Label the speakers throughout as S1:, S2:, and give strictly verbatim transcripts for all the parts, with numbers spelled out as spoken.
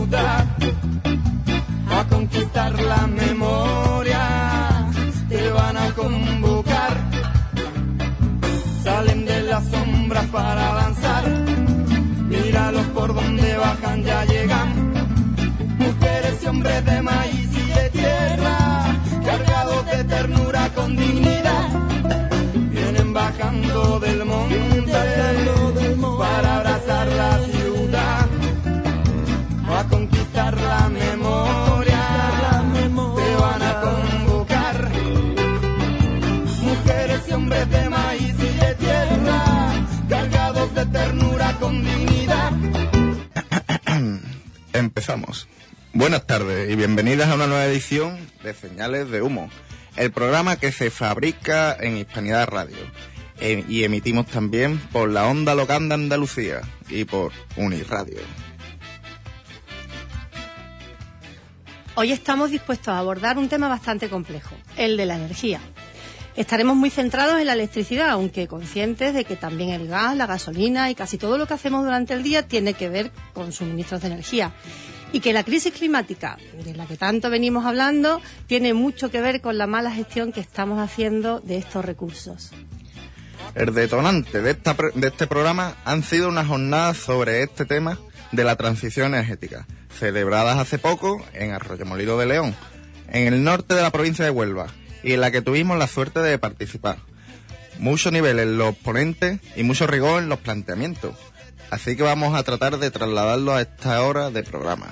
S1: ciudad, a conquistar la memoria, te van a convocar. Salen de las sombras para avanzar, míralos por donde bajan, ya llegan. Mujeres y hombres de maíz y de tierra, cargados de ternura con dignidad, vienen bajando del monte para abrazar la ciudad, a conquistar la memoria, te van a convocar. Mujeres y hombres de maíz y de tierra, cargados de ternura con dignidad.
S2: Empezamos. Buenas tardes y bienvenidas a una nueva edición de Señales de Humo, el programa que se fabrica en Hispanidad Radio e- y emitimos también por la Onda Local de Andalucía y por Unirradio.
S3: Hoy estamos dispuestos a abordar un tema bastante complejo, el de la energía. Estaremos muy centrados en la electricidad, aunque conscientes de que también el gas, la gasolina y casi todo lo que hacemos durante el día tiene que ver con suministros de energía. Y que la crisis climática, de la que tanto venimos hablando, tiene mucho que ver con la mala gestión que estamos haciendo de estos recursos.
S2: El detonante de, esta, de este programa han sido unas jornadas sobre este tema de la transición energética, celebradas hace poco en Arroyomolinos de León, en el norte de la provincia de Huelva, y en la que tuvimos la suerte de participar. Mucho nivel en los ponentes y mucho rigor en los planteamientos, así que vamos a tratar de trasladarlo a esta hora de programa.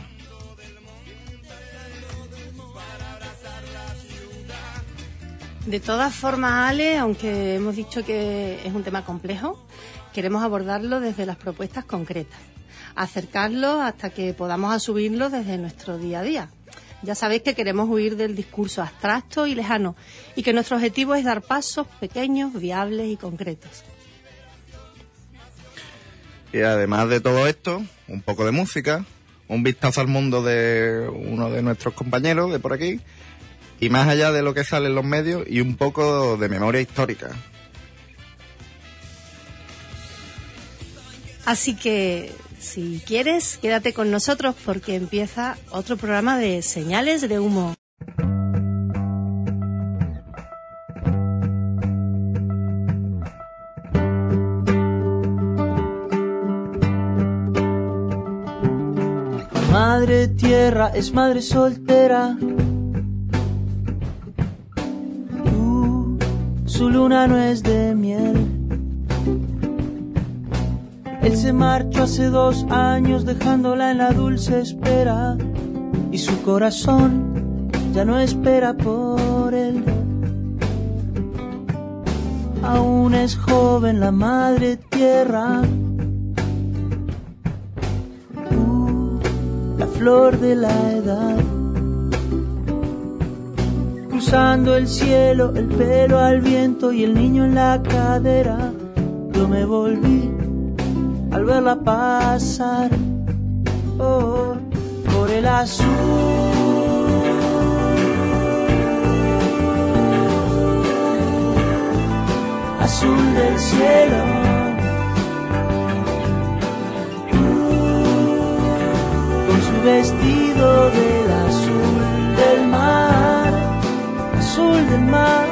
S3: De todas formas, Ale, aunque hemos dicho que es un tema complejo, queremos abordarlo desde las propuestas concretas, acercarlo hasta que podamos asumirlo desde nuestro día a día. Ya sabéis que queremos huir del discurso abstracto y lejano y que nuestro objetivo es dar pasos pequeños, viables y concretos.
S2: Y además de todo esto, un poco de música, un vistazo al mundo de uno de nuestros compañeros de por aquí, y más allá de lo que sale en los medios, y un poco de memoria histórica.
S3: Así que, si quieres, quédate con nosotros porque empieza otro programa de Señales de Humo.
S4: Madre tierra es madre soltera. Uh, su luna no es de miel. Él se marchó hace dos años dejándola en la dulce espera y su corazón ya no espera por él. Aún es joven la madre tierra, uh, la flor de la edad. Cruzando el cielo, el pelo al viento y el niño en la cadera, yo me volví al verla pasar, oh, por el azul, azul del cielo, con su vestido del azul del mar, azul del mar.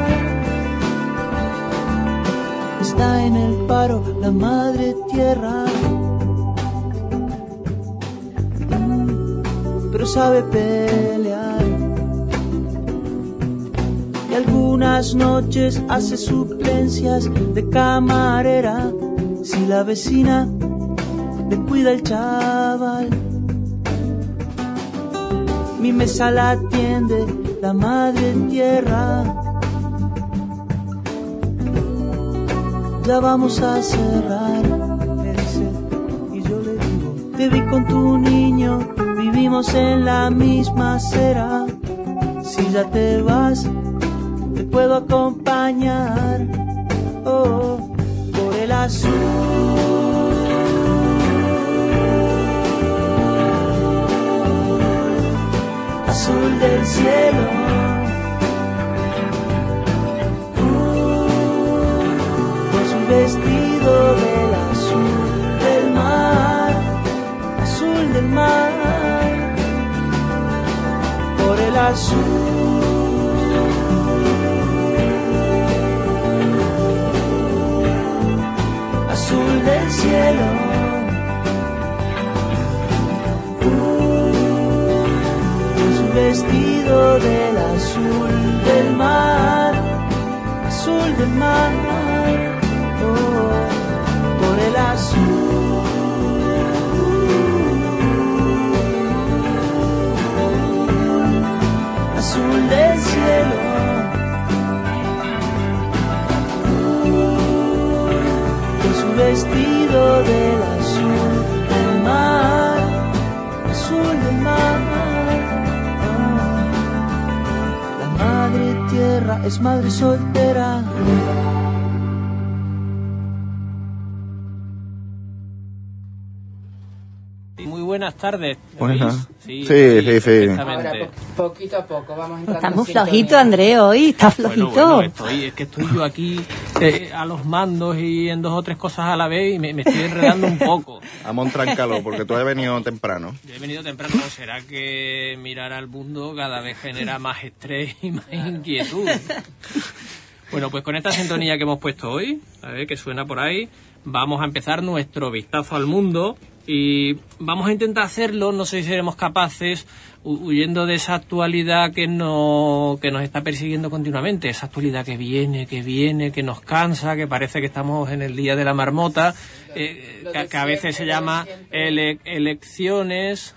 S4: Está en el paro la madre tierra, mm, pero sabe pelear. Y algunas noches hace suplencias de camarera, si la vecina le cuida el chaval. Mi mesa la atiende la madre tierra. Ya vamos a cerrar, me dice, y yo le digo, te vi con tu niño, vivimos en la misma acera. Si ya te vas, te puedo acompañar, oh, por el azul, azul del cielo. Vestido del azul del mar, azul del mar. azul, azul del cielo, es un vestido del azul del mar, azul del mar, oh, por el azul. Azul del cielo, es un vestido del azul del mar, azul del mar. Oh, la madre tierra es madre soltera.
S5: Muy buenas tardes.
S2: Buenas.
S5: Sí,
S2: sí, sí, sí.
S6: Ahora, po poquito a poco, vamos entrando.
S3: Está muy
S6: en sintonía.
S3: flojito, Andrés, hoy. Está flojito.
S5: Bueno, bueno, estoy, es que estoy yo aquí eh, a los mandos y en dos o tres cosas a la vez y me, me estoy enredando un poco.
S2: Amón, tráncalo, porque tú has venido temprano.
S5: Yo he venido temprano. ¿No será que mirar al mundo cada vez genera más estrés y más inquietud? Bueno, pues con esta sintonía que hemos puesto hoy, a ver que suena por ahí, vamos a empezar nuestro vistazo al mundo. Y vamos a intentar hacerlo, no sé si seremos capaces, huyendo de esa actualidad que, no, que nos está persiguiendo continuamente, esa actualidad que viene, que viene, que nos cansa, que parece que estamos en el día de la marmota, eh, que, que a veces se llama ele elecciones,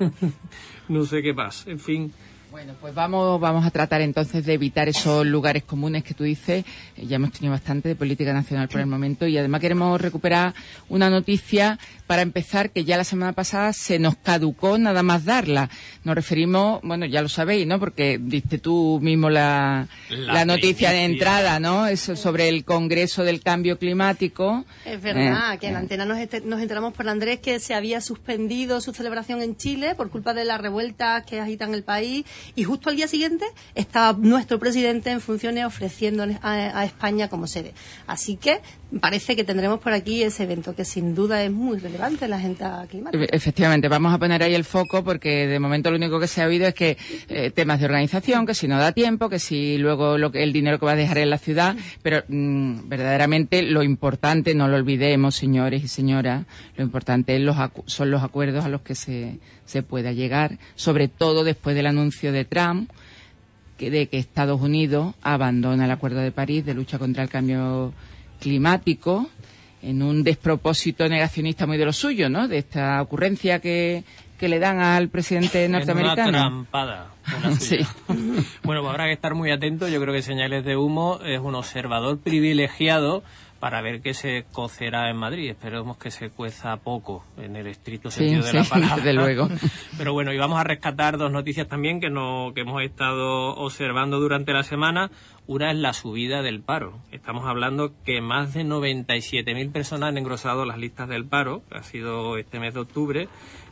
S5: no sé qué más, en fin.
S6: Bueno, pues vamos, vamos a tratar entonces de evitar esos lugares comunes que tú dices. Eh, ya hemos tenido bastante de política nacional por el momento y además queremos recuperar una noticia para empezar que ya la semana pasada se nos caducó nada más darla. Nos referimos, bueno, ya lo sabéis, ¿no? Porque diste tú mismo la, la, la noticia de entrada, ¿no? Eso sobre el Congreso del Cambio Climático.
S3: Es verdad,
S6: eh,
S3: que en la antena nos, nos enteramos por Andrés que se había suspendido su celebración en Chile por culpa de las revueltas que agitan el país. Y justo al día siguiente estaba nuestro presidente en funciones ofreciendo a, a España como sede. Así que parece que tendremos por aquí ese evento que sin duda es muy relevante en la agenda climática.
S6: Efectivamente, vamos a poner ahí el foco porque de momento lo único que se ha oído es que eh, temas de organización, que si no da tiempo, que si luego lo que, el dinero que va a dejar en la ciudad, pero mmm, verdaderamente lo importante, no lo olvidemos, señores y señoras, lo importante es los son los acuerdos a los que se, se pueda llegar, sobre todo después del anuncio de Trump que de que Estados Unidos abandona el Acuerdo de París de lucha contra el cambio climático en un despropósito negacionista muy de lo suyo, ¿no? De esta ocurrencia que, que le dan al presidente norteamericano.
S5: Una trampada. Una
S6: sí.
S5: Bueno, pues habrá que estar muy atento. Yo creo que Señales de Humo es un observador privilegiado para ver qué se cocerá en Madrid. Esperemos que se cueza poco, en el estricto sentido
S6: sí,
S5: de
S6: sí,
S5: la palabra.
S6: Desde luego.
S5: Pero bueno, y vamos a rescatar dos noticias también que, no, que hemos estado observando durante la semana. Una es la subida del paro. Estamos hablando que más de noventa y siete mil personas han engrosado las listas del paro, que ha sido este mes de octubre,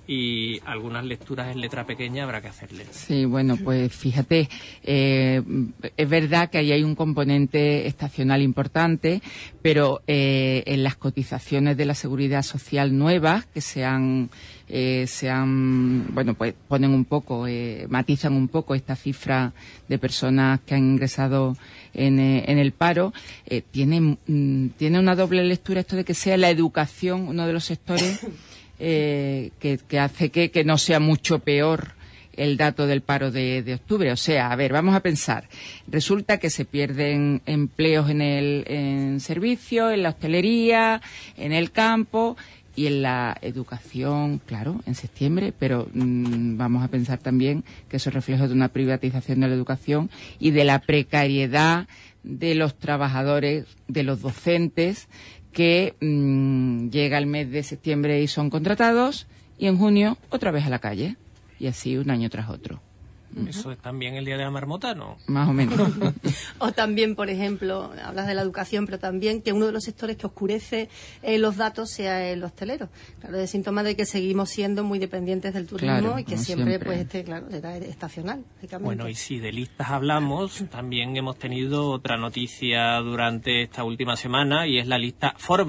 S5: y algunas lecturas en letra pequeña habrá que hacerle.
S6: Sí, bueno, pues fíjate, eh, es verdad que ahí hay un componente estacional importante, pero eh, en las cotizaciones de la Seguridad Social nuevas que se han, eh, se han bueno, pues ponen un poco, eh, matizan un poco esta cifra de personas que han ingresado en, eh, en el paro, eh, tiene, mm, tiene una doble lectura esto de que sea la educación uno de los sectores Eh, que, que hace que, que no sea mucho peor el dato del paro de, de octubre. O sea, a ver, vamos a pensar. Resulta que se pierden empleos en el en servicio, en la hostelería, en el campo y en la educación, claro, en septiembre, pero mmm, vamos a pensar también que eso es reflejo de una privatización de la educación y de la precariedad de los trabajadores, de los docentes, que mmm, llega el mes de septiembre y son contratados y en junio otra vez a la calle y así un año tras otro.
S5: ¿Eso es también el día de la marmota, no?
S6: Más o menos.
S3: O también, por ejemplo, hablas de la educación, pero también que uno de los sectores que oscurece eh, los datos sea el hostelero. Claro, es síntoma de que seguimos siendo muy dependientes del turismo
S6: claro,
S3: y que siempre,
S6: siempre,
S3: pues, este, claro, será estacional, lógicamente.
S5: Bueno, y si de listas hablamos, también hemos tenido otra noticia durante esta última semana y es la lista Forbes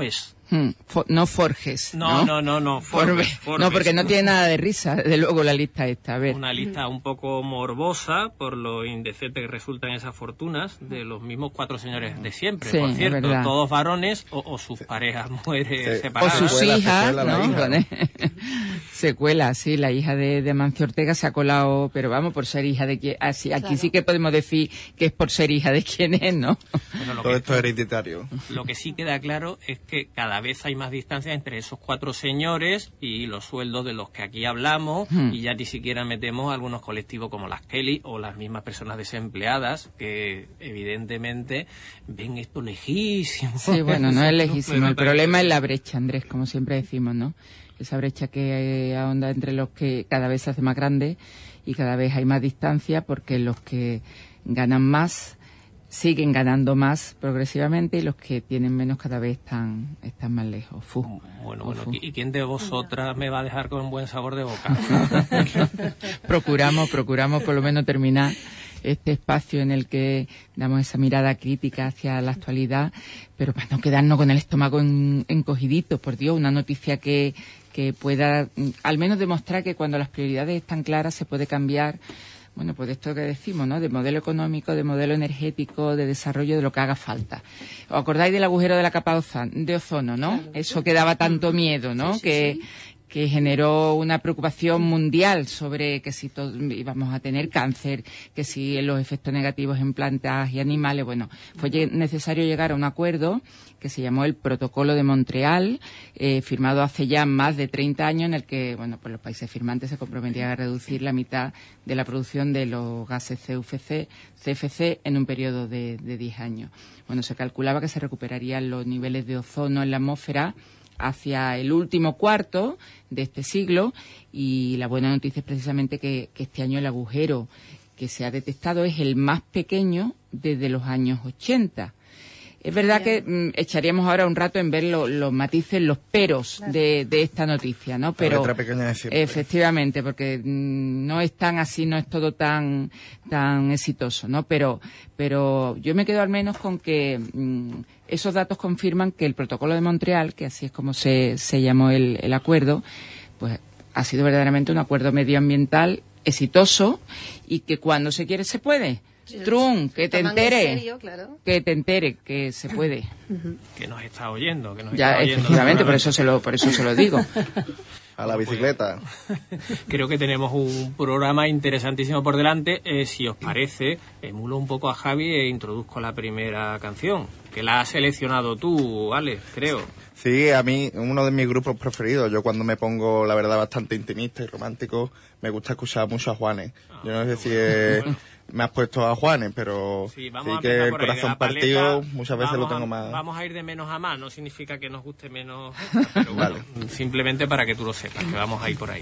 S6: Hmm, for, no Forges.
S5: No, no, no, no. Forbes,
S6: Forbes.
S5: Forbes.
S6: No, porque no tiene nada de risa, desde luego, la lista esta. A ver.
S5: Una lista un poco morbosa por lo indecente que resultan esas fortunas de los mismos cuatro señores de siempre,
S6: Sí,
S5: por
S6: es
S5: cierto.
S6: verdad.
S5: Todos varones o, o sus parejas mujeres
S2: Sí.
S5: separadas.
S6: O sus
S2: Secuela,
S6: hijas,
S2: secuela, la
S6: ¿no?
S2: hija.
S6: Pone- Secuela, sí, la hija de, de Mancio Ortega se ha colado, pero vamos, por ser hija de quien... Así, aquí
S3: Claro.
S6: sí que podemos decir que es por ser hija de quien es, ¿no?
S5: Bueno, lo
S2: Todo
S5: que-
S2: esto es hereditario.
S5: Lo que sí queda claro es que cada vez hay más distancia entre esos cuatro señores y los sueldos de los que aquí hablamos,
S6: Hmm.
S5: y ya ni siquiera metemos algunos colectivos como las Kelly o las mismas personas desempleadas que evidentemente ven esto lejísimo.
S6: Sí, bueno, no es lejísimo. El
S5: Pero-
S6: problema es la brecha, Andrés, como siempre decimos, ¿no? Esa brecha que eh, ahonda entre los que cada vez se hace más grande y cada vez hay más distancia porque los que ganan más siguen ganando más progresivamente y los que tienen menos cada vez están, están más lejos. Fu.
S5: Bueno,
S6: Fu,
S5: bueno,
S6: fu.
S5: ¿y quién de vosotras me va a dejar con un buen sabor de boca?
S6: procuramos, procuramos por lo menos terminar este espacio en el que damos esa mirada crítica hacia la actualidad, pero para no quedarnos con el estómago en- encogidito, por Dios, una noticia que, que pueda mm, al menos demostrar que cuando las prioridades están claras se puede cambiar, bueno, pues esto que decimos, ¿no? De modelo económico, de modelo energético, de desarrollo, de lo que haga falta. ¿Os acordáis del agujero de la capa oza- de ozono, no? Eso que daba tanto miedo, ¿no?
S3: Sí, sí,
S6: que
S3: sí.
S6: que generó una preocupación mundial sobre que si to- íbamos a tener cáncer, que si los efectos negativos en plantas y animales. Bueno, fue lle- necesario llegar a un acuerdo que se llamó el Protocolo de Montreal, eh, firmado hace ya más de treinta años, en el que, bueno, pues los países firmantes se comprometían a reducir la mitad de la producción de los gases C F C, C F C en un periodo de, de diez años. Bueno, se calculaba que se recuperarían los niveles de ozono en la atmósfera hacia el último cuarto de este siglo, y la buena noticia es precisamente que, que este año el agujero que se ha detectado es el más pequeño desde los años ochenta. Es verdad que mm, echaríamos ahora un rato en ver lo- los matices, los peros de, de esta noticia, ¿no? Pero
S2: letra pequeña de siempre.
S6: efectivamente, porque mm, no es tan así, no es todo tan tan exitoso, ¿no? Pero pero yo me quedo al menos con que mm, esos datos confirman que el Protocolo de Montreal, que así es como se, se llamó el, el acuerdo, pues ha sido verdaderamente un acuerdo medioambiental exitoso y que cuando se quiere se puede. Trump, que te
S3: Tomando en
S6: entere,
S3: serio, claro.
S6: que te entere que se puede.
S5: Que nos está oyendo, que nos
S6: Ya,
S5: está oyendo.
S6: efectivamente, por eso se lo, por eso se lo digo.
S2: A la bicicleta.
S5: Creo que tenemos un programa interesantísimo por delante. Eh, si os parece, emulo un poco a Javi e introduzco la primera canción, que la has seleccionado tú, Alex, creo.
S2: Sí, a mí, uno de mis grupos preferidos. Yo cuando me pongo, la verdad, bastante intimista y romántico, me gusta escuchar mucho a Juanes. Yo no sé si eh, me has puesto a Juanes, pero
S5: Sí,
S2: sí,
S5: vamos a
S2: que
S5: empezar
S2: el
S5: por ahí, de
S2: corazón
S5: la paleta.
S2: partido muchas veces lo
S5: Vamos a-
S2: tengo más...
S5: Vamos a ir de menos a más, no significa que nos guste menos, pero bueno, simplemente para que tú lo sepas, que vamos a ir por ahí.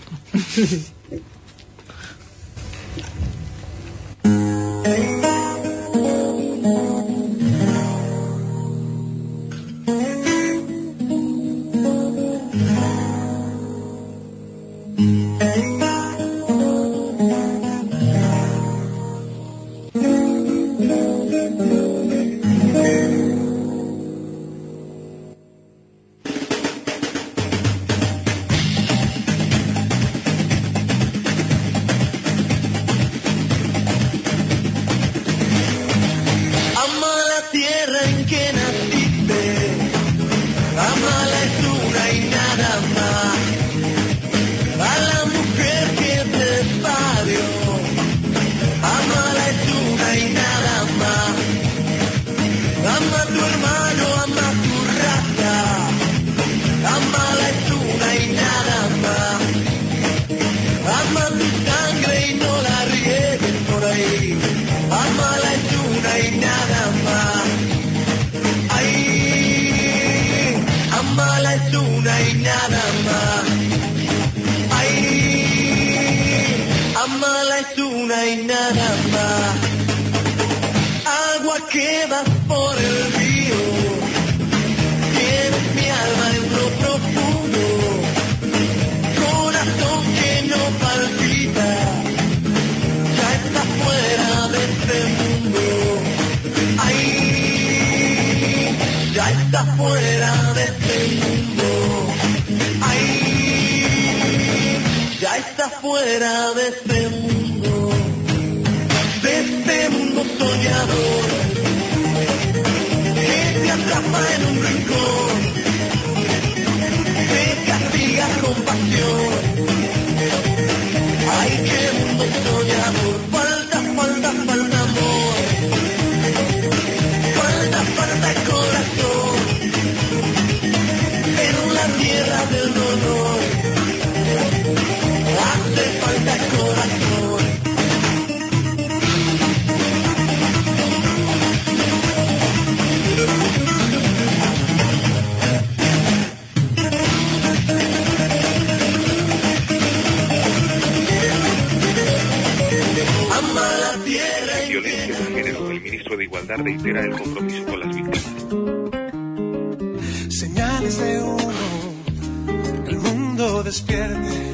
S1: Ama la tierra en que naciste, ama la altura y nada más. A la mujer que te parió, ama la altura y nada más. Ama a tu hermano, ama tu raza, ama la altura y nada más. Ama tu sangre y no la riegues por ahí. Ama la altura y nada más. Ay, ama la altura y nada más. Ay, ama la altura y nada más. Agua que va por el río, tienes mi alma en lo profundo. Corazón que no palpita, ya está fuera de este mundo. Ay, ya está fuera de este mundo. Ay, ya está fuera de este mundo, de este mundo soñador, que te atrapa en un rincón, te castiga con pasión. Ay, qué mundo soñador, falta, falta, falta amor, falta, falta corazón, en la tierra del dolor, hace falta corazón.
S7: Violencia de género. El ministro de Igualdad reitera el compromiso con las víctimas.
S8: Señales de humo, el mundo despierte.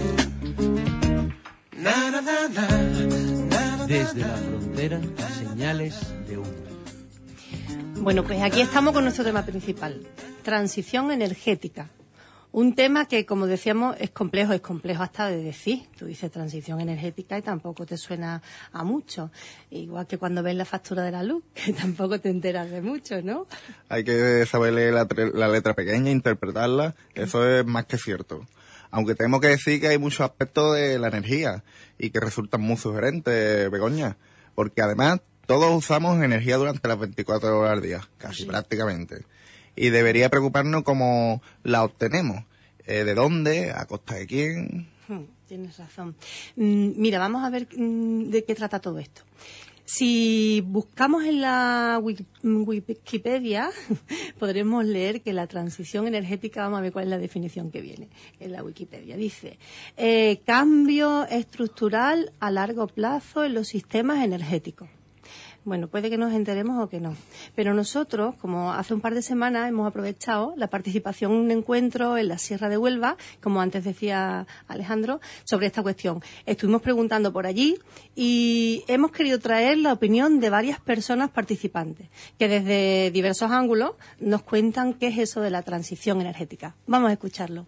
S8: Na, na, na, na, na, na,
S4: Desde la frontera, señales de humo.
S3: Bueno, pues aquí estamos con nuestro tema principal, transición energética. Un tema que, como decíamos, es complejo, es complejo hasta de decir. Tú dices transición energética y tampoco te suena a mucho. Igual que cuando ves la factura de la luz, que tampoco te enteras de mucho, ¿no?
S2: Hay que saber leer la, la letra pequeña, interpretarla, eso es más que cierto. Aunque tengo que decir que hay muchos aspectos de la energía y que resultan muy sugerentes, Begoña, porque además todos usamos energía durante las veinticuatro horas al día, casi sí. prácticamente. Y debería preocuparnos cómo la obtenemos, eh, de dónde, a costa de quién.
S3: Hmm, tienes razón. Mm, mira, vamos a ver mm, de qué trata todo esto. Si buscamos en la Wikipedia, podremos leer que la transición energética, vamos a ver cuál es la definición que viene en la Wikipedia. Dice, eh, cambio estructural a largo plazo en los sistemas energéticos. Bueno, puede que nos enteremos o que no. Pero nosotros, como hace un par de semanas, hemos aprovechado la participación en un encuentro en la Sierra de Huelva, como antes decía Alejandro, sobre esta cuestión. Estuvimos preguntando por allí y hemos querido traer la opinión de varias personas participantes, que desde diversos ángulos nos cuentan qué es eso de la transición energética. Vamos a escucharlo.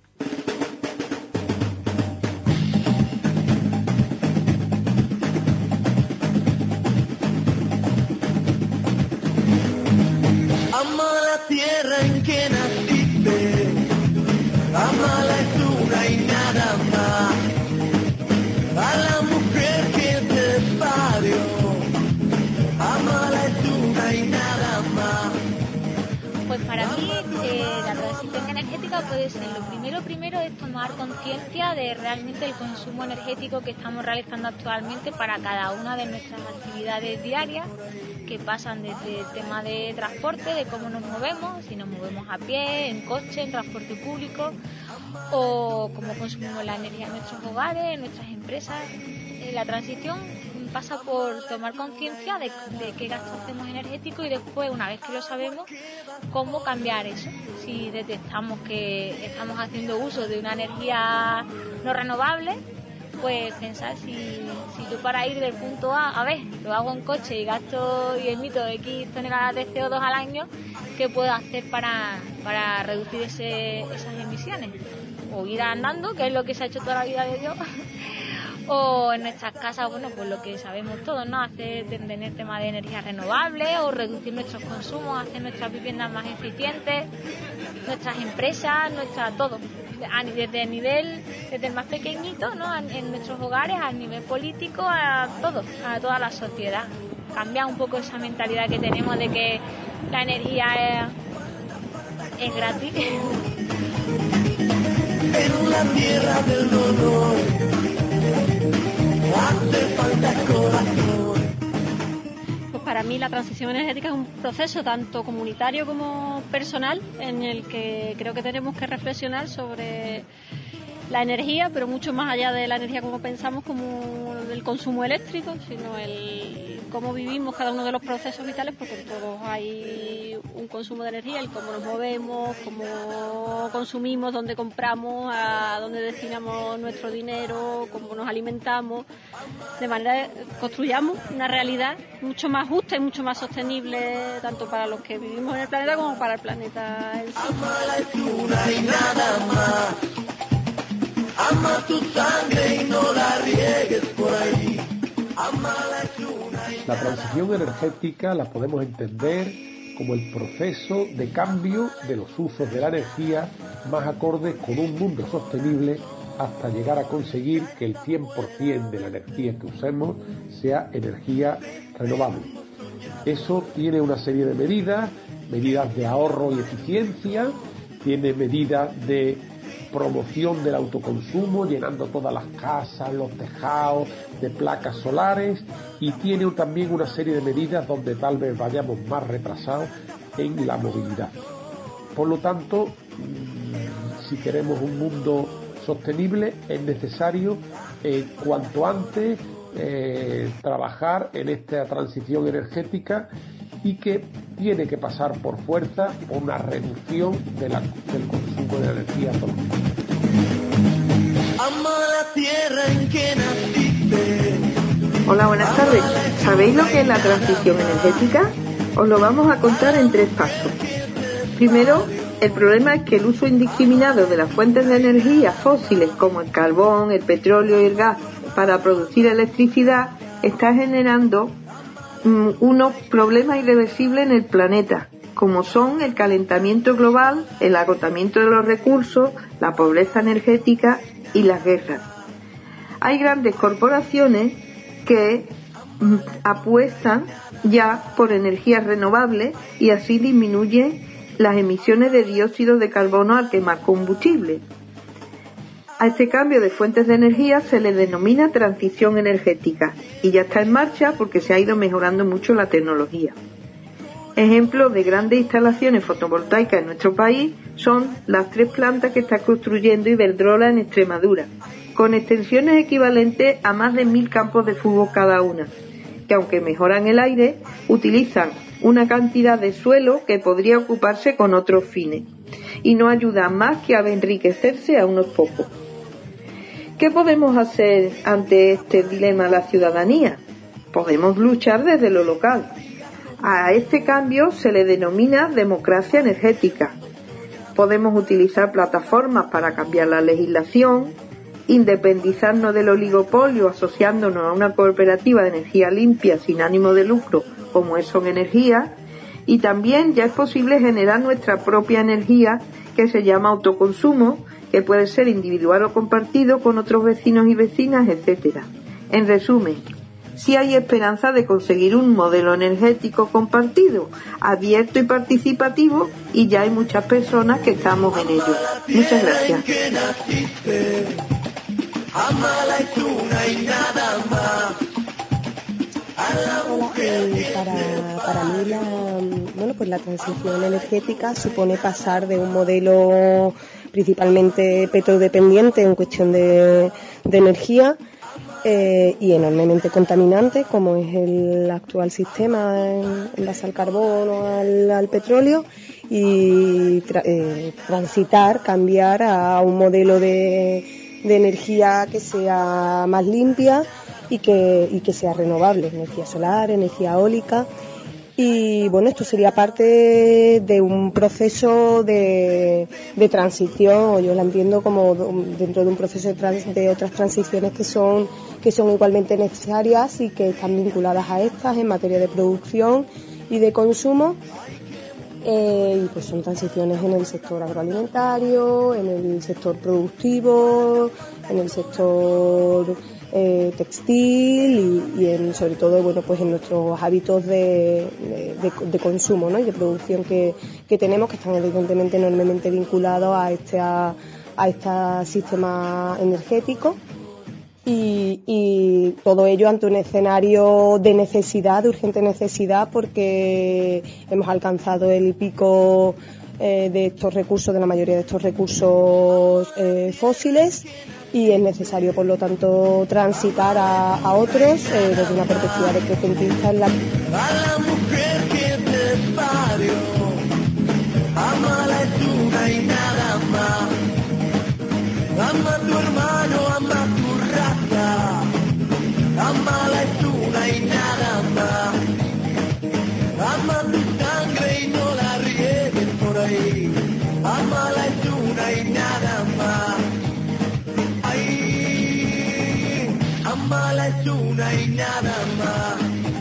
S1: Tierra en que naciste, amala es una y nada más. A la mujer que te parió, amala es una y nada más.
S9: Pues para mí eh, la transición energética puede ser lo primero primero es tomar conciencia de realmente el consumo energético que estamos realizando actualmente para cada una de nuestras actividades diarias, que pasan desde el tema de transporte, de cómo nos movemos, si nos movemos a pie, en coche, en transporte público, o cómo consumimos la energía en nuestros hogares, en nuestras empresas. Eh, la transición pasa por tomar conciencia de, de qué gasto hacemos energético y después, una vez que lo sabemos, cómo cambiar eso. Si detectamos que estamos haciendo uso de una energía no renovable, pues pensar si, si yo para ir del punto A a B lo hago en coche y gasto y emito X toneladas de C O dos al año, ¿qué puedo hacer para, para reducir ese, esas emisiones? O ir andando, que es lo que se ha hecho toda la vida de Dios, o en nuestras casas, bueno, pues lo que sabemos todos, ¿no? Hacer, tener tema de energía renovable o reducir nuestros consumos, hacer nuestras viviendas más eficientes, nuestras empresas, nuestra todo. Desde el nivel, desde el más pequeñito, ¿no? En nuestros hogares, al nivel político, a todo, a toda la sociedad. Cambiar un poco esa mentalidad que tenemos de que la energía es, es gratis.
S1: En la tierra del dolor hace falta corazón.
S10: Pues para mí la transición energética es un proceso tanto comunitario como personal en el que creo que tenemos que reflexionar sobre la energía, pero mucho más allá de la energía como pensamos, como del consumo eléctrico, sino el cómo vivimos cada uno de los procesos vitales, porque en todos hay un consumo de energía, el cómo nos movemos, cómo consumimos, dónde compramos, a dónde destinamos nuestro dinero, cómo nos alimentamos, de manera que construyamos una realidad mucho más justa y mucho más sostenible, tanto para los que vivimos en el planeta como para el planeta en sí.
S11: Ama tu sangre y no la riegues por ahí.
S12: La transición energética la podemos entender como el proceso de cambio de los usos de la energía más acordes con un mundo sostenible hasta llegar a conseguir que el cien por ciento de la energía que usemos sea energía renovable. Eso tiene una serie de medidas, medidas de ahorro y eficiencia, tiene medidas de promoción del autoconsumo, llenando todas las casas, los tejados de placas solares, y tiene también una serie de medidas donde tal vez vayamos más retrasados en la movilidad. Por lo tanto, si queremos un mundo sostenible, es necesario eh, cuanto antes eh, trabajar en esta transición energética, y que tiene que pasar por fuerza por una reducción de la, del consumo de energía total.
S13: Hola, buenas tardes. ¿Sabéis lo que es la transición energética? Os lo vamos a contar en tres pasos. Primero, el problema es que el uso indiscriminado de las fuentes de energía fósiles como el carbón, el petróleo y el gas para producir electricidad está generando unos problemas irreversibles en el planeta, como son el calentamiento global, el agotamiento de los recursos, la pobreza energética y las guerras. Hay grandes corporaciones que mm, apuestan ya por energías renovables y así disminuyen las emisiones de dióxido de carbono al quemar combustible. A este cambio de fuentes de energía se le denomina transición energética y ya está en marcha porque se ha ido mejorando mucho la tecnología. Ejemplos de grandes instalaciones fotovoltaicas en nuestro país son las tres plantas que está construyendo Iberdrola en Extremadura, con extensiones equivalentes a más de mil campos de fútbol cada una, que aunque mejoran el aire, utilizan una cantidad de suelo que podría ocuparse con otros fines y no ayudan más que a enriquecerse a unos pocos. ¿Qué podemos hacer ante este dilema la ciudadanía? Podemos luchar desde lo local. A este cambio se le denomina democracia energética. Podemos utilizar plataformas para cambiar la legislación, independizarnos del oligopolio asociándonos a una cooperativa de energía limpia sin ánimo de lucro como es Son Energía, y también ya es posible generar nuestra propia energía que se llama autoconsumo, que puede ser individual o compartido con otros vecinos y vecinas, etcétera. En resumen, sí hay esperanza de conseguir un modelo energético compartido, abierto y participativo, y ya hay muchas personas que estamos en ello. Muchas gracias.
S14: Hola, eh, para, para mí la, bueno, pues la transición energética supone pasar de un modelo principalmente petrodependiente en cuestión de, de energía eh, y enormemente contaminante, como es el actual sistema en, en base al carbón o al, al petróleo, y tra, eh, transitar, cambiar a un modelo de, de energía que sea más limpia y que, y que sea renovable, energía solar, energía eólica. Y bueno, esto sería parte de un proceso de, de transición, o yo la entiendo como dentro de un proceso de, trans, de otras transiciones que son, que son igualmente necesarias y que están vinculadas a estas en materia de producción y de consumo. Eh, y pues son transiciones en el sector agroalimentario, en el sector productivo, en el sector Eh, textil y, y en, sobre todo, bueno, pues en nuestros hábitos de, de, de consumo, ¿no? Y de producción que, que tenemos, que están evidentemente enormemente vinculados a este a, a este sistema energético, y, y todo ello ante un escenario de necesidad, de urgente necesidad, porque hemos alcanzado el pico eh, de estos recursos, de la mayoría de estos recursos eh, fósiles, y es necesario, por lo tanto, transitar a, a otros eh, desde una perspectiva decrecentista en la...
S11: A la mujer que te parió, amala es una y nada más. Ama a tu hermano, ama a tu raza, amala es una y nada más. Ama tu sangre y no la riegues por ahí, amala es una y nada más. Ay, amala es una y nada más.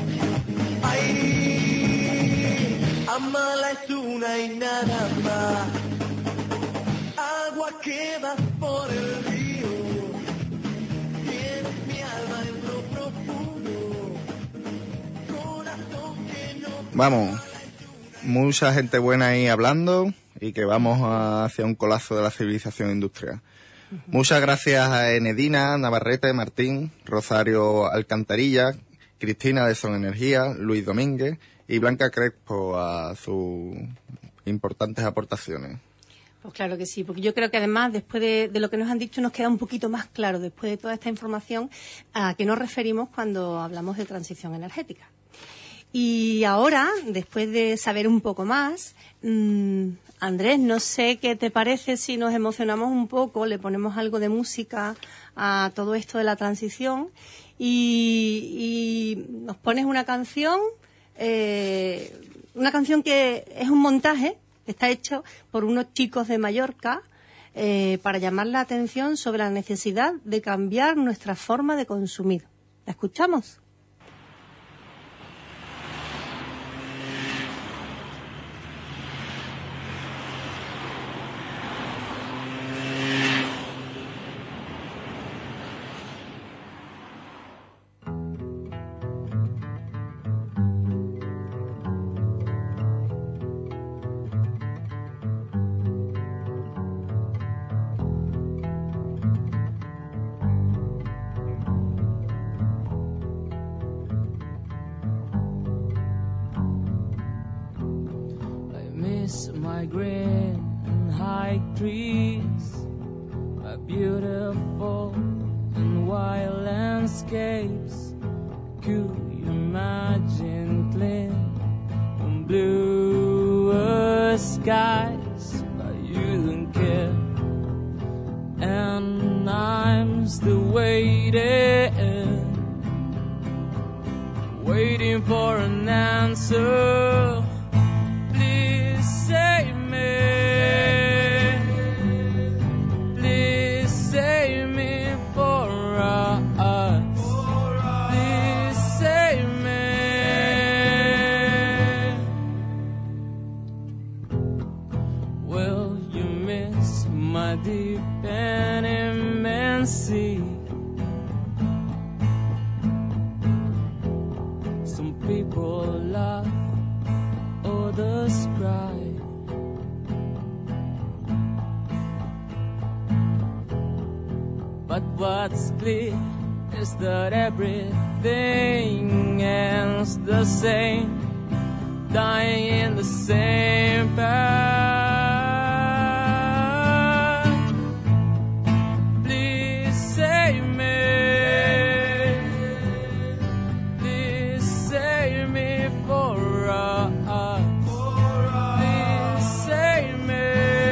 S11: Ay, amala es una y nada más. Agua que va por el río, tienes mi alma en lo profundo, corazón que no...
S2: Vamos, mucha gente buena ahí hablando y que vamos hacia un colapso de la civilización industrial. Uh-huh. Muchas gracias a Enedina, Navarrete, Martín, Rosario Alcantarilla, Cristina de Son Energía, Luis Domínguez y Blanca Crespo a sus importantes aportaciones.
S3: Pues claro que sí, porque yo creo que además, después de, de lo que nos han dicho, nos queda un poquito más claro, después de toda esta información, a qué nos referimos cuando hablamos de transición energética. Y ahora, después de saber un poco más, mmm, Andrés, no sé qué te parece si nos emocionamos un poco, le ponemos algo de música a todo esto de la transición y, y nos pones una canción, eh, una canción que es un montaje. Está hecho por unos chicos de Mallorca eh, para llamar la atención sobre la necesidad de cambiar nuestra forma de consumir. ¿La escuchamos?
S4: My green and high trees, my beautiful and wild landscapes. Could you imagine clean and blue skies? But you don't care, and I'm still waiting, waiting for an answer. Save me, please save me for us, please save me. Will you miss my deep and immense sea? Some people laugh, others cry. But what's clear is that everything ends the same, dying in the same path. Please save me, please save me for us. Please save me.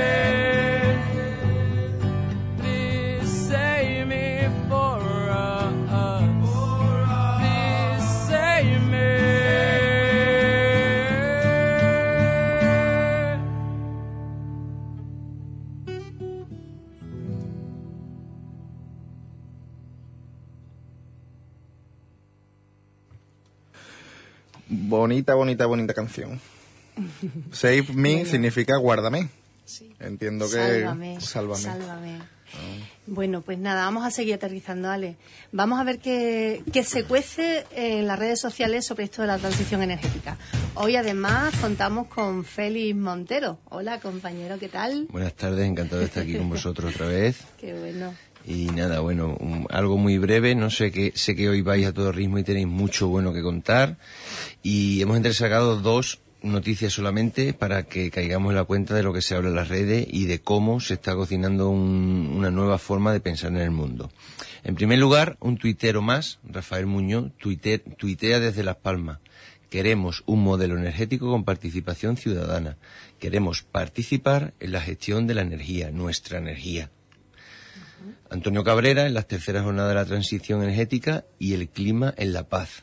S2: Bonita, bonita, bonita canción. Save me bueno. Significa guárdame. Sí. Entiendo que...
S3: Sálvame.
S2: Sálvame.
S3: Sálvame. Oh. Bueno, pues nada, vamos a seguir aterrizando, Ale. Vamos a ver qué, qué se cuece en las redes sociales sobre esto de la transición energética. Hoy, además, contamos con Félix Montero. Hola, compañero, ¿qué tal?
S15: Buenas tardes, encantado de estar aquí con vosotros otra vez.
S3: Qué bueno.
S15: Y nada, bueno, un, algo muy breve, no sé que sé que hoy vais a todo ritmo y tenéis mucho bueno que contar. Y hemos entresacado dos noticias solamente para que caigamos en la cuenta de lo que se habla en las redes y de cómo se está cocinando un, una nueva forma de pensar en el mundo. En primer lugar, un tuitero más, Rafael Muñoz, tuite, tuitea desde Las Palmas. Queremos un modelo energético con participación ciudadana. Queremos participar en la gestión de la energía, nuestra energía. Uh-huh. Antonio Cabrera, en las terceras jornadas de la transición energética y el clima en la paz.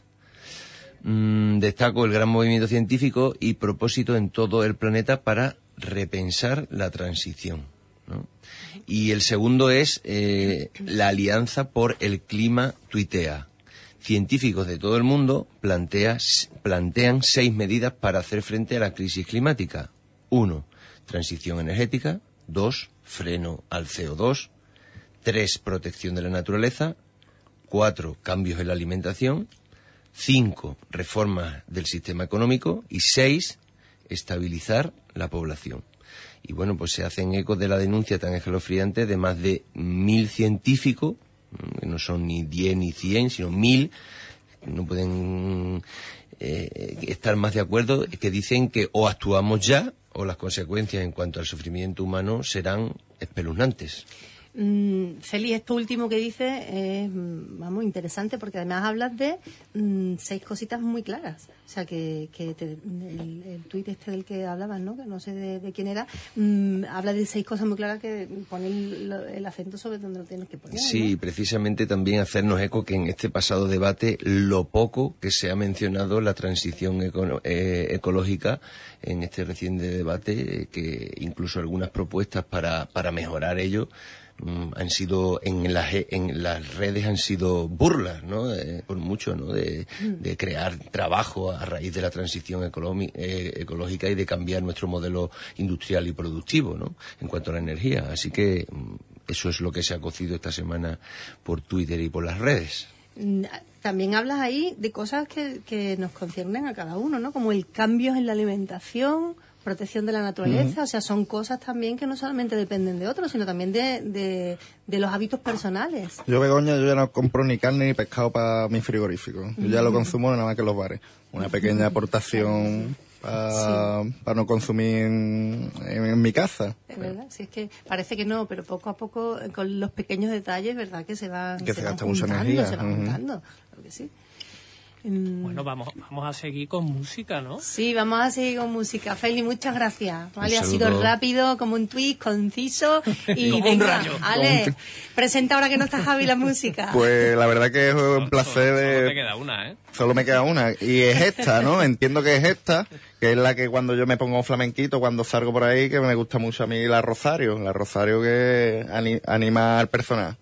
S15: Mm, destaco el gran movimiento científico y propósito en todo el planeta para repensar la transición, ¿no? Y el segundo es eh, la Alianza por el Clima tuitea. Científicos de todo el mundo plantea, plantean seis medidas para hacer frente a la crisis climática. Uno, transición energética. Dos, freno al C O dos. Tres, protección de la naturaleza. Cuatro, cambios en la alimentación. Cinco, reformas del sistema económico. Y seis, estabilizar la población. Y bueno, pues se hacen eco de la denuncia tan escalofriante de más de mil científicos, que no son ni diez ni cien, sino mil, no pueden eh, estar más de acuerdo, que dicen que o actuamos ya o las consecuencias en cuanto al sufrimiento humano serán espeluznantes.
S3: Mm, Feli, esto último que dices es vamos, interesante porque además hablas de mm, seis cositas muy claras. O sea, que, que te, el, el tuit este del que hablabas, ¿no? Que no sé de, de quién era, mm, habla de seis cosas muy claras que pone el, el acento sobre donde lo tienes que poner,
S15: Sí,
S3: ¿no?
S15: Precisamente también hacernos eco que en este pasado debate lo poco que se ha mencionado la transición eco, eh, ecológica en este reciente debate, eh, que incluso algunas propuestas para, para mejorar ello han sido en las en las redes han sido burlas, ¿no? Eh, por mucho, ¿no? De, de crear trabajo a raíz de la transición económica, eh, ecológica y de cambiar nuestro modelo industrial y productivo, ¿no? En cuanto a la energía. Así que eso es lo que se ha cocido esta semana por Twitter y por las redes.
S3: También hablas ahí de cosas que, que nos conciernen a cada uno, ¿no? Como el cambio en la alimentación, protección de la naturaleza, uh-huh. O sea, son cosas también que no solamente dependen de otros, sino también de, de, de los hábitos personales.
S2: Yo, Begoña, yo ya no compro ni carne ni pescado para mi frigorífico. Yo uh-huh. ya lo consumo nada más que en los bares. Una pequeña aportación para sí. pa no consumir en, en, en mi casa.
S3: Es verdad, sí, es que parece que no, pero poco a poco, con los pequeños detalles, ¿verdad? Que se van,
S2: que se,
S3: se
S2: gasta
S3: van
S2: mucha
S3: juntando,
S2: energía.
S3: se van
S2: uh-huh.
S3: juntando, claro que sí.
S5: Bueno, vamos vamos a seguir con música, ¿no?
S3: Sí, vamos a seguir con música. Feli, muchas gracias. Vale,
S15: un
S3: ha sido rápido, como un tuit, conciso y
S5: como
S3: venga,
S5: un rayo.
S3: Ale, presenta ahora que no estás Javi la música.
S2: Pues la verdad que es un placer
S5: solo,
S2: de...
S5: Solo te queda una, ¿eh?
S2: Solo me queda una. Y es esta, ¿no? Entiendo que es esta, que es la que cuando yo me pongo flamenquito, cuando salgo por ahí, que me gusta mucho a mí la Rosario. La Rosario que ani- anima al personal.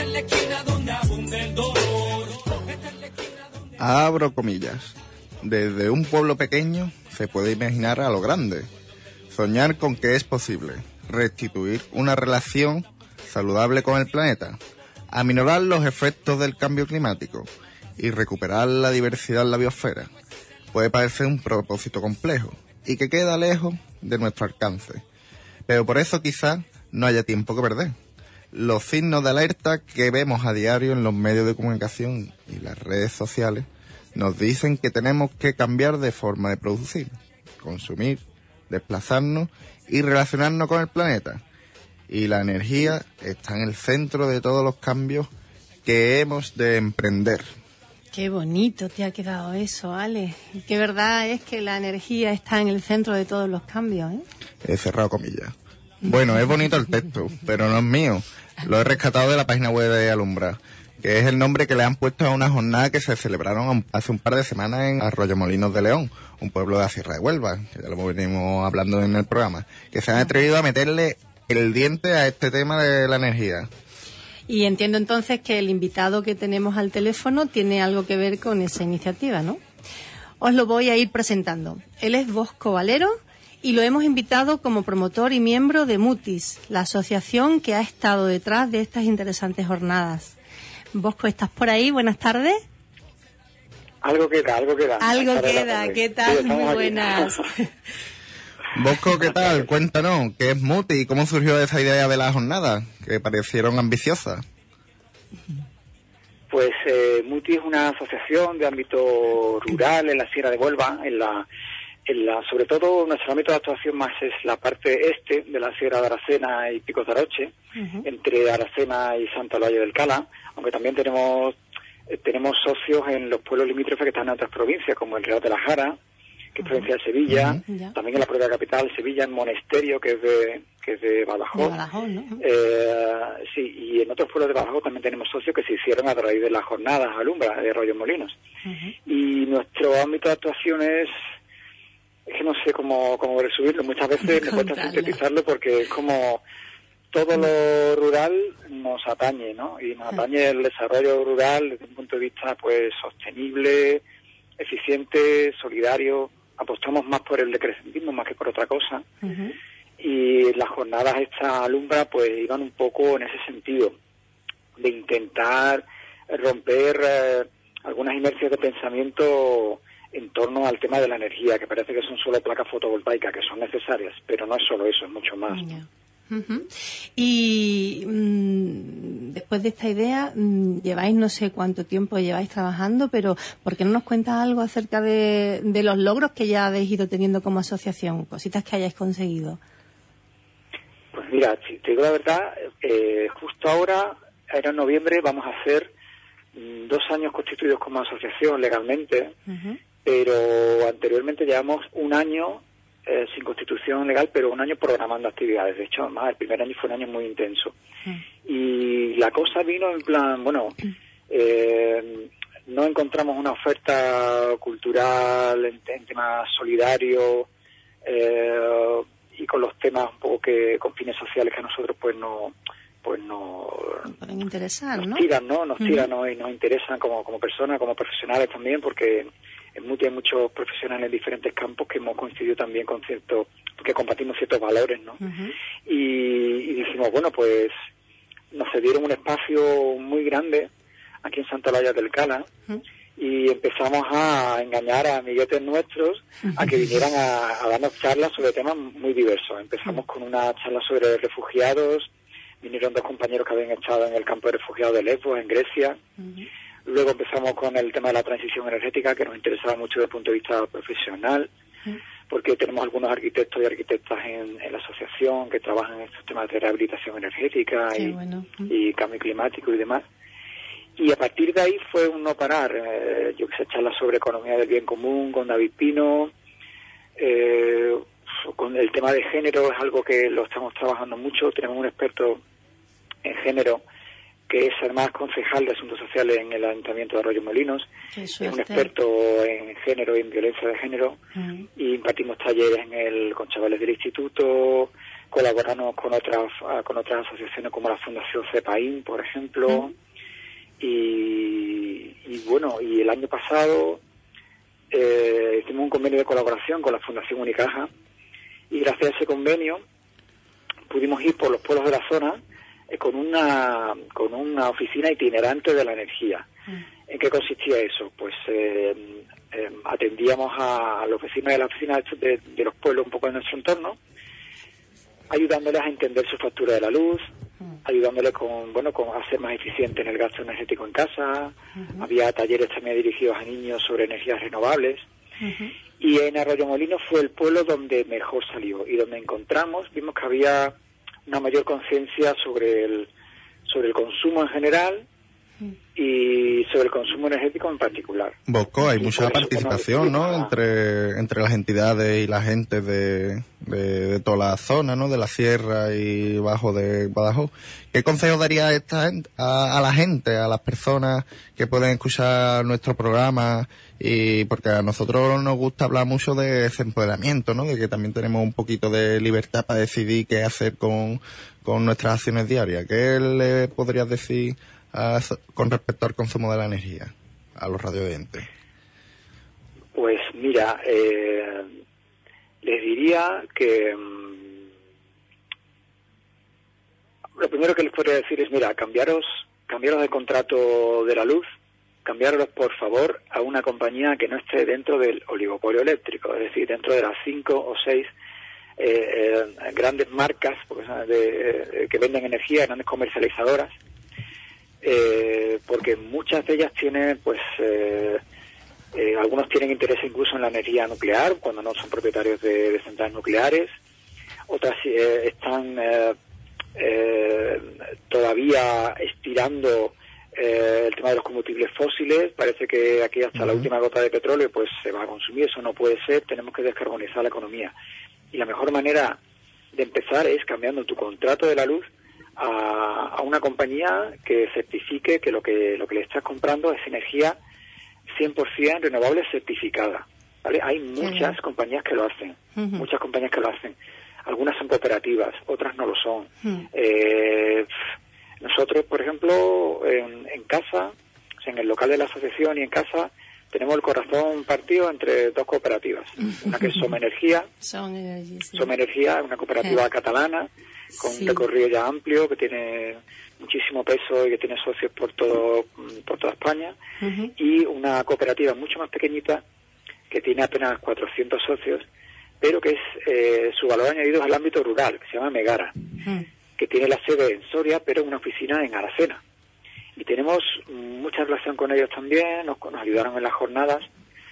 S1: en la esquina donde abunde el dolor.
S2: Abro comillas. Desde un pueblo pequeño se puede imaginar a lo grande. Soñar con que es posible restituir una relación saludable con el planeta, aminorar los efectos del cambio climático y recuperar la diversidad en la biosfera. Puede parecer un propósito complejo y que queda lejos de nuestro alcance. Pero por eso quizás no haya tiempo que perder. Los signos de alerta que vemos a diario en los medios de comunicación y las redes sociales nos dicen que tenemos que cambiar de forma de producir, consumir, desplazarnos y relacionarnos con el planeta. Y la energía está en el centro de todos los cambios que hemos de emprender.
S3: Qué bonito te ha quedado eso, Ale. Y qué verdad es que la energía está en el centro de todos los cambios, ¿eh?
S2: He cerrado comillas. Bueno, es bonito el texto, pero no es mío. Lo he rescatado de la página web de Alumbra, que es el nombre que le han puesto a una jornada que se celebraron hace un par de semanas en Arroyomolinos de León, un pueblo de la Sierra de Huelva, que ya lo venimos hablando en el programa, que se han atrevido a meterle el diente a este tema de la energía.
S3: Y entiendo entonces que el invitado que tenemos al teléfono tiene algo que ver con esa iniciativa, ¿no? Os lo voy a ir presentando. Él es Bosco Valero y lo hemos invitado como promotor y miembro de Mutis, la asociación que ha estado detrás de estas interesantes jornadas. Bosco, ¿estás por ahí? Buenas tardes.
S16: Algo queda, algo queda.
S3: Algo queda, ¿qué tal? Sí, muy buenas.
S2: Bosco, ¿qué tal? Cuéntanos, ¿qué es Mutis y cómo surgió esa idea de la jornada, que parecieron ambiciosas?
S16: Pues eh, Mutis es una asociación de ámbito rural en la Sierra de Huelva, en la, en la, sobre todo nuestro ámbito de actuación más es la parte este de la Sierra de Aracena y Picos de Aroche, uh-huh. entre Aracena y Santa Eulalia del Cala, aunque también tenemos eh, tenemos socios en los pueblos limítrofes que están en otras provincias, como el Real de la Jara, que es provincia de Sevilla, uh-huh. también en la propia capital, Sevilla, en Monesterio, que es de que es de Badajoz.
S3: De Badajoz, ¿no?
S16: Eh, sí, y en otros pueblos de Badajoz también tenemos socios que se hicieron a raíz de las jornadas Alumbra de Arroyomolinos. Uh-huh. Y nuestro ámbito de actuación es, es que no sé cómo, cómo resumirlo, muchas veces me cuesta sintetizarlo porque es como todo lo rural nos atañe, ¿no? Y nos atañe el desarrollo rural desde un punto de vista pues sostenible, eficiente, solidario. Apostamos más por el decrecentismo más que por otra cosa. Uh-huh. Y las jornadas esta Alumbra pues iban un poco en ese sentido, de intentar romper eh, algunas inercias de pensamiento en torno al tema de la energía, que parece que son solo placas fotovoltaicas, que son necesarias, pero no es solo eso, es mucho más.
S3: Yeah. Uh-huh. Y mmm, después de esta idea, mmm, lleváis no sé cuánto tiempo lleváis trabajando, pero ¿por qué no nos cuentas algo acerca de, de los logros que ya habéis ido teniendo como asociación, cositas que hayáis conseguido?
S16: Pues mira, si te digo la verdad, eh, justo ahora, ahora en noviembre, vamos a hacer mmm, dos años constituidos como asociación legalmente, uh-huh. pero anteriormente llevamos un año Eh, sin constitución legal, pero un año programando actividades. De hecho, además, el primer año fue un año muy intenso. Mm. Y la cosa vino en plan, bueno, eh, no encontramos una oferta cultural en, en temas solidarios eh, y con los temas un poco que con fines sociales que a nosotros pues no pues no
S3: nos pueden interesar,
S16: nos
S3: ¿no?
S16: tiran, ¿no? Nos
S3: Mm.
S16: tiran, ¿no? Y nos interesan como, como personas, como profesionales también, porque en Mutis hay muchos profesionales en diferentes campos que hemos coincidido también con ciertos, que compartimos ciertos valores, ¿no? Uh-huh. Y, y dijimos, bueno, pues nos cedieron un espacio muy grande aquí en Santa Eulalia del Cala uh-huh. y empezamos a engañar a amiguetes nuestros a que vinieran a, a darnos charlas sobre temas muy diversos. Empezamos uh-huh. con una charla sobre refugiados, vinieron dos compañeros que habían estado en el campo de refugiados de Lesbos, en Grecia. Uh-huh. Luego empezamos con el tema de la transición energética, que nos interesaba mucho desde el punto de vista profesional, porque tenemos algunos arquitectos y arquitectas en, en la asociación que trabajan en estos temas de rehabilitación energética y, bueno. y cambio climático y demás. Y a partir de ahí fue un no parar. Eh, yo que sé, charlas sobre economía del bien común con David Pino. Eh, con el tema de género es algo que lo estamos trabajando mucho. Tenemos un experto en género que es además concejal de Asuntos Sociales en el Ayuntamiento de Arroyomolinos, es un experto en género y en violencia de género, uh-huh. y impartimos talleres en el, con chavales del instituto, colaboramos con otras con otras asociaciones como la Fundación CEPAIN, por ejemplo, mm. y, y bueno, y el año pasado eh, hicimos un convenio de colaboración con la Fundación Unicaja, y gracias a ese convenio pudimos ir por los pueblos de la zona eh, con una con una oficina itinerante de la energía. Mm. ¿En qué consistía eso? Pues eh, eh, atendíamos a, a los vecinos de la oficina de, de los pueblos un poco en nuestro entorno, ayudándoles a entender su factura de la luz, mm. ayudándoles con bueno con a ser más eficientes en el gasto energético en casa. Uh-huh. Había talleres también dirigidos a niños sobre energías renovables. Uh-huh. Y en Arroyomolinos fue el pueblo donde mejor salió y donde encontramos, vimos que había una mayor conciencia sobre el sobre el consumo en general y sobre el consumo energético en particular.
S2: Bosco, hay y mucha participación, ¿no? Entre entre las entidades y la gente de, de, de toda la zona, ¿no? De la sierra y bajo de Badajoz. ¿Qué consejo daría a, esta, a, a la gente, a las personas que pueden escuchar nuestro programa? Y porque a nosotros nos gusta hablar mucho de ese empoderamiento, ¿no? De que también tenemos un poquito de libertad para decidir qué hacer con, con nuestras acciones diarias. ¿Qué le podrías decir A, con respecto al consumo de la energía a los radiovidentes?
S16: Pues mira, eh, les diría que um, lo primero que les podría decir es, mira, cambiaros, cambiaros de contrato de la luz, cambiaros por favor a una compañía que no esté dentro del oligopolio eléctrico, es decir, dentro de las cinco o seis eh, eh, grandes marcas porque, de, eh, que venden energía, grandes comercializadoras. Eh, porque muchas de ellas tienen, pues, eh, eh, algunos tienen interés incluso en la energía nuclear, cuando no son propietarios de, de centrales nucleares, otras eh, están eh, eh, todavía estirando eh, el tema de los combustibles fósiles. Parece que aquí hasta uh-huh. la última gota de petróleo pues se va a consumir, eso no puede ser, tenemos que descarbonizar la economía. Y la mejor manera de empezar es cambiando tu contrato de la luz A, a una compañía que certifique que lo que lo que le estás comprando es energía cien por ciento renovable certificada, ¿vale? Hay muchas sí. compañías que lo hacen, uh-huh. muchas compañías que lo hacen. Algunas son cooperativas, otras no lo son. Uh-huh. Eh, nosotros, por ejemplo, en, en casa, o sea, en el local de la asociación y en casa, tenemos el corazón partido entre dos cooperativas. Uh-huh. Una que es Soma Energía.
S3: Son Energy, sí.
S16: Soma Energía, una cooperativa uh-huh. catalana, con sí. un recorrido ya amplio, que tiene muchísimo peso y que tiene socios por todo por toda España, uh-huh. y una cooperativa mucho más pequeñita, que tiene apenas cuatrocientos socios, pero que es eh, su valor añadido es al ámbito rural, que se llama Megara, uh-huh. que tiene la sede en Soria, pero una oficina en Aracena. Y tenemos mucha relación con ellos también, nos, nos ayudaron en las jornadas,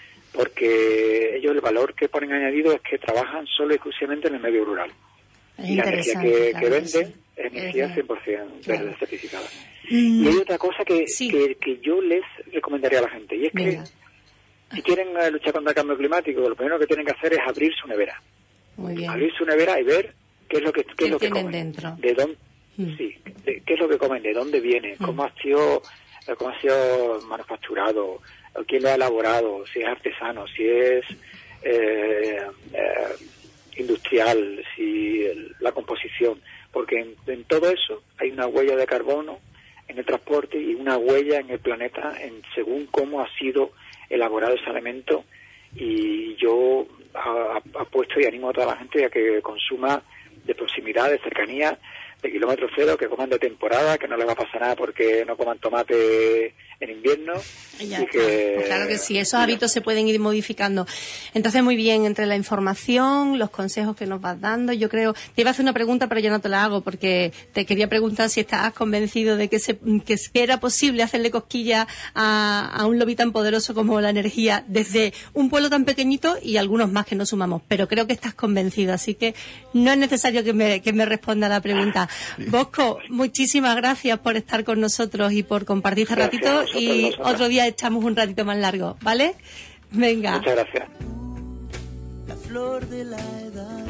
S16: porque ellos el valor que ponen añadido es que trabajan solo y exclusivamente en el medio rural.
S3: Es
S16: y la energía que, claro, que venden sí. es energía cien por ciento claro. verde certificada. Mm. Y hay otra cosa que, sí. que, que yo les recomendaría a la gente, y es Venga. que si quieren uh, luchar contra el cambio climático, lo primero que tienen que hacer es abrir su nevera.
S3: Muy bien.
S16: Abrir su nevera y ver qué es lo que, qué es lo que comen.
S3: Dentro?
S16: De dónde, mm. sí, de, qué es lo que comen, de dónde viene, mm. cómo ha sido, cómo ha sido manufacturado, quién lo ha elaborado, si es artesano, si es eh, eh, industrial, si la composición, porque en, en todo eso hay una huella de carbono en el transporte y una huella en el planeta en según cómo ha sido elaborado ese alimento. Y yo apuesto y animo a toda la gente a que consuma de proximidad, de cercanía, de kilómetro cero, que coman de temporada, que no les va a pasar nada porque no coman tomate en invierno.
S3: Ya,
S16: y que,
S3: pues claro que sí, esos hábitos se pueden ir modificando. Entonces, muy bien, entre la información, los consejos que nos vas dando, yo creo, te iba a hacer una pregunta, pero yo no te la hago, porque te quería preguntar si estás convencido de que, se, que era posible hacerle cosquilla a, a un lobby tan poderoso como la energía desde un pueblo tan pequeñito y algunos más que nos sumamos, pero creo que estás convencido, así que no es necesario que me, que me responda a la pregunta. Bosco, muchísimas gracias por estar con nosotros y por compartir este ratito, y otro día echamos un ratito más largo, ¿vale? Venga.
S16: Muchas gracias.
S4: La flor de la edad,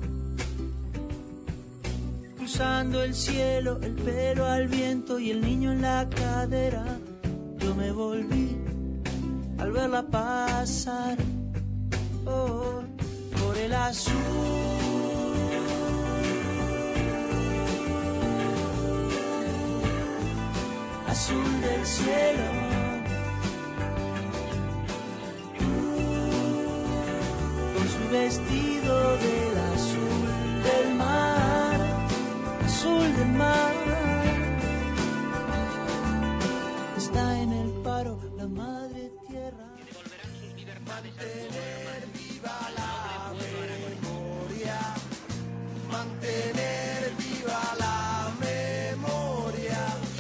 S4: cruzando el cielo, el pelo al viento y el niño en la cadera. Yo me volví al verla pasar, oh, por el azul azul del cielo. Con su vestido del azul del mar, azul del mar. Está en el paro la madre tierra. Mantener viva la memoria, mantener viva la memoria.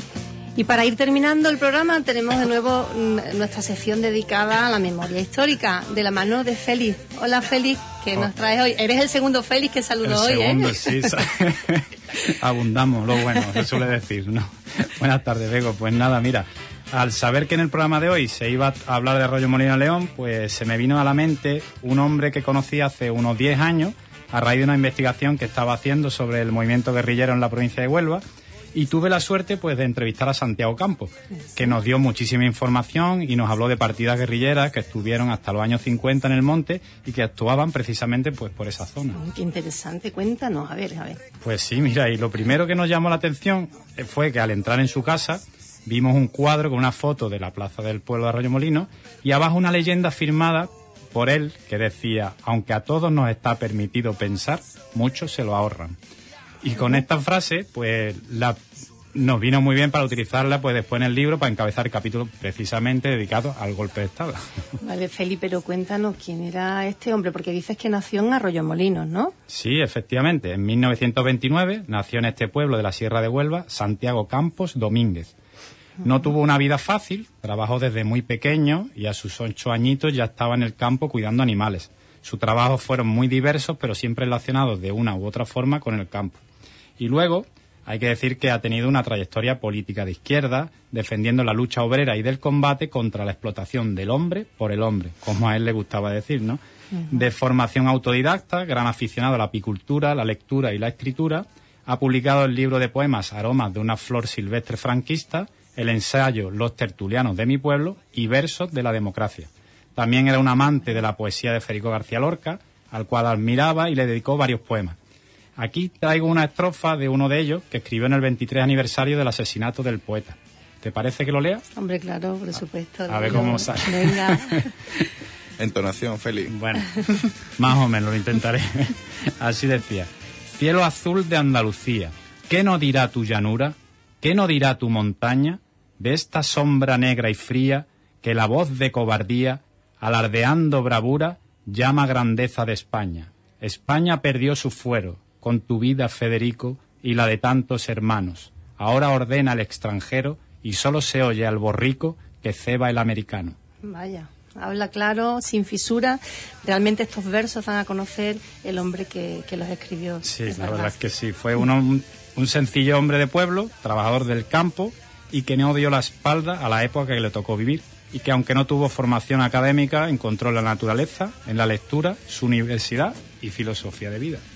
S3: Y para ir terminando el programa tenemos de nuevo mm, nuestra sección dedicada a la memoria histórica, de la mano de Félix. Hola Félix, ¿qué
S17: Oh.
S3: nos traes hoy? Eres el segundo Félix que saludo hoy,
S17: El segundo,
S3: ¿eh?
S17: sí. Abundamos, lo bueno, se suele decir, ¿no? Buenas tardes, Bego. Pues nada, mira, al saber que en el programa de hoy se iba a hablar de Arroyo-Molino León, pues se me vino a la mente un hombre que conocí hace unos diez años a raíz de una investigación que estaba haciendo sobre el movimiento guerrillero en la provincia de Huelva, y tuve la suerte pues de entrevistar a Santiago Campos, que nos dio muchísima información y nos habló de partidas guerrilleras que estuvieron hasta los años cincuenta en el monte y que actuaban precisamente pues por esa zona.
S3: Qué interesante, cuéntanos, a ver, a ver.
S17: Pues sí, mira, y lo primero que nos llamó la atención fue que al entrar en su casa vimos un cuadro con una foto de la plaza del pueblo de Arroyo-Molino y abajo una leyenda firmada por él que decía: aunque a todos nos está permitido pensar, muchos se lo ahorran. Y con esta frase, pues la, nos vino muy bien para utilizarla pues después en el libro para encabezar el capítulo precisamente dedicado al golpe de Estado.
S3: Vale, Feli, pero cuéntanos quién era este hombre, porque dices que nació en Arroyo-Molinos, ¿no?
S17: Sí, efectivamente. En mil novecientos veintinueve nació en este pueblo de la Sierra de Huelva Santiago Campos Domínguez. No tuvo una vida fácil, trabajó desde muy pequeño y a sus ocho añitos ya estaba en el campo cuidando animales. Sus trabajos fueron muy diversos, pero siempre relacionados de una u otra forma con el campo. Y luego hay que decir que ha tenido una trayectoria política de izquierda, defendiendo la lucha obrera y del combate contra la explotación del hombre por el hombre, como a él le gustaba decir, ¿no? Uh-huh. De formación autodidacta, gran aficionado a la apicultura, la lectura y la escritura, ha publicado el libro de poemas Aromas de una flor silvestre franquista, el ensayo Los tertulianos de mi pueblo y Versos de la democracia. También era un amante de la poesía de Federico García Lorca, al cual admiraba y le dedicó varios poemas. Aquí traigo una estrofa de uno de ellos que escribió en el veintitrés aniversario del asesinato del poeta. ¿Te parece que lo lea?
S3: Hombre, claro, por supuesto.
S17: A ver cómo sale.
S3: Venga.
S2: Entonación, Félix.
S17: Bueno, más o menos lo intentaré. Así decía: cielo azul de Andalucía, ¿qué no dirá tu llanura? ¿Qué no dirá tu montaña? De esta sombra negra y fría que la voz de cobardía, alardeando bravura, llama grandeza de España. España perdió su fuero con tu vida, Federico, y la de tantos hermanos. Ahora ordena al extranjero y solo se oye al borrico que ceba el americano.
S3: Vaya, habla claro, sin fisura. Realmente estos versos dan a conocer el hombre que, que los escribió.
S17: Sí, la verdad es que sí. Fue uno, un, un sencillo hombre de pueblo, trabajador del campo, y que no dio la espalda a la época que le tocó vivir. Y que aunque no tuvo formación académica, encontró en la naturaleza, en la lectura, su universidad y filosofía de vida.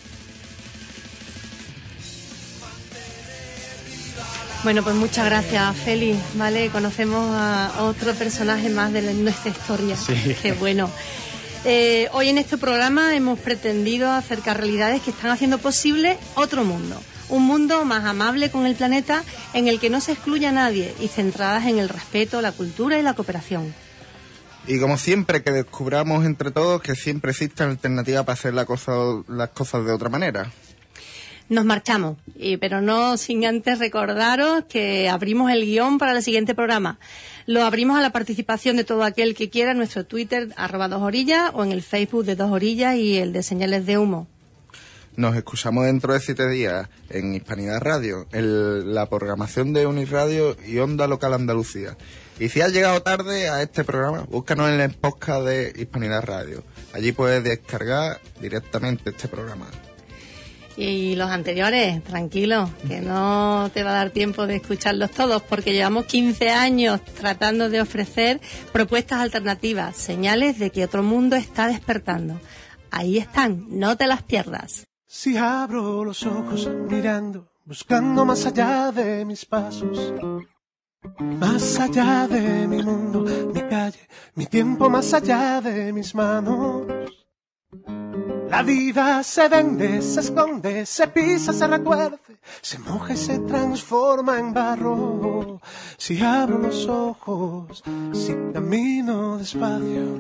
S3: Bueno, pues muchas gracias, Félix. Vale, conocemos a otro personaje más de nuestra historia.
S17: Sí.
S3: Qué bueno. Eh, hoy en este programa hemos pretendido acercar realidades que están haciendo posible otro mundo. Un mundo más amable con el planeta, en el que no se excluya a nadie y centradas en el respeto, la cultura y la cooperación.
S2: Y como siempre, que descubramos entre todos que siempre existen alternativas para hacer la cosa, las cosas de otra manera.
S3: Nos marchamos, y, pero no sin antes recordaros que abrimos el guión para el siguiente programa. Lo abrimos a la participación de todo aquel que quiera en nuestro Twitter, arroba dos orillas, o en el Facebook de Dos Orillas y el de Señales de Humo.
S2: Nos escuchamos dentro de siete días en Hispanidad Radio, en la programación de Unirradio y Onda Local Andalucía. Y si has llegado tarde a este programa, búscanos en el podcast de Hispanidad Radio. Allí puedes descargar directamente este programa.
S3: Y los anteriores, tranquilo, que no te va a dar tiempo de escucharlos todos, porque llevamos quince años tratando de ofrecer propuestas alternativas, señales de que otro mundo está despertando. Ahí están, no te las pierdas.
S8: Si abro los ojos mirando, buscando más allá de mis pasos, más allá de mi mundo, mi calle, mi tiempo, más allá de mis manos, La vida se vende, se esconde, se pisa, se retuerce, se moja y se transforma en barro. Si abro los ojos, si camino despacio.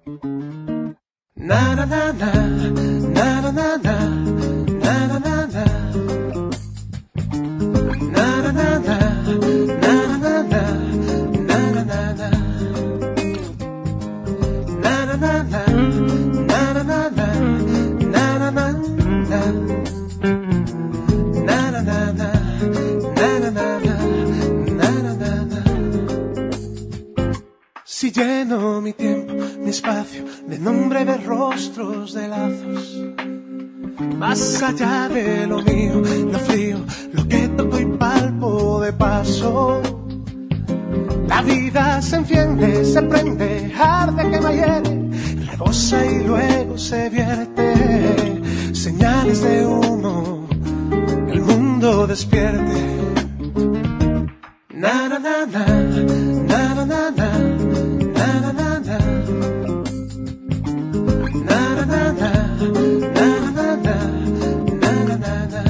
S8: Na na na na, na na na na, na na na na. Na na na na, na na na na, na na na na. Na na na na, na na na na. Na na na na, na na na na, na na na na, na na na. Si lleno mi tiempo, mi espacio de nombre, de rostros, de lazos, más allá de lo mío, lo frío, lo que toco y palpo de paso. La vida se enciende, se prende, arde, quema, hiere, rebosa y luego se vierte. Señales de humo, el mundo despierte. Na na na na, na na na na, na na na na. Na na na na, na na na na, na na na na.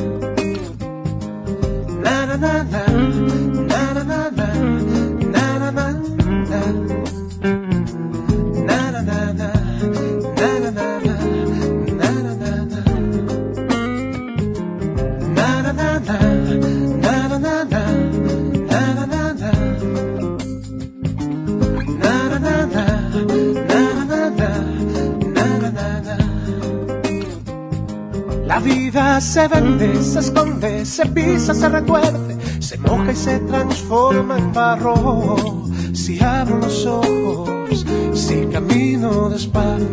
S8: Na na na na, na na na na, na na na na. Na na na na, na na na na. La vida se vende, se esconde, se pisa, se retuerce, se moja y se transforma en barro. Si abro los ojos, si camino despacio.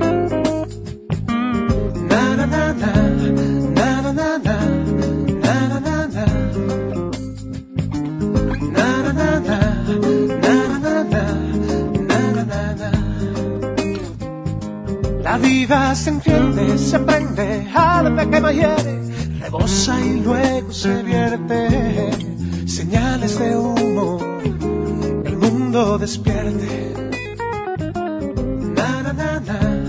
S8: Na na na na, na na na na, na na na na. Na na na na, na na na na, na na na. La vida se enciende, se prende, arde, quema, hiere, rebosa y luego se vierte. Señales de humo, el mundo despierte. Na na na na.